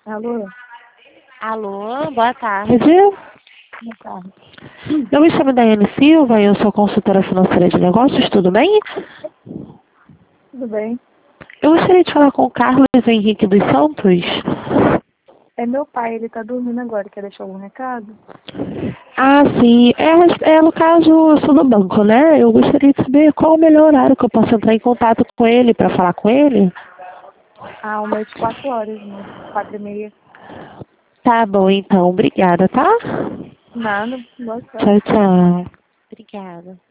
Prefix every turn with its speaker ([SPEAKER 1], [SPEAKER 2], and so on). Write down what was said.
[SPEAKER 1] Alô?
[SPEAKER 2] Alô, boa tarde.
[SPEAKER 1] Boa tarde.
[SPEAKER 2] Eu me chamo Daiane Silva e eu sou consultora financeira de negócios, tudo bem?
[SPEAKER 1] Tudo bem?
[SPEAKER 2] Eu gostaria de falar com o Carlos Henrique dos Santos.
[SPEAKER 1] É meu pai, ele tá dormindo agora. Quer deixar algum recado?
[SPEAKER 2] Ah, sim. No caso, eu sou do banco, né? Eu gostaria de saber qual o melhor horário que eu posso entrar em contato com ele para falar com ele.
[SPEAKER 1] Ah, uma de 4 horas, né? 4h30.
[SPEAKER 2] Tá bom, então. Obrigada, tá?
[SPEAKER 1] Nada. Boa sorte.
[SPEAKER 2] Tchau, tchau. Obrigada.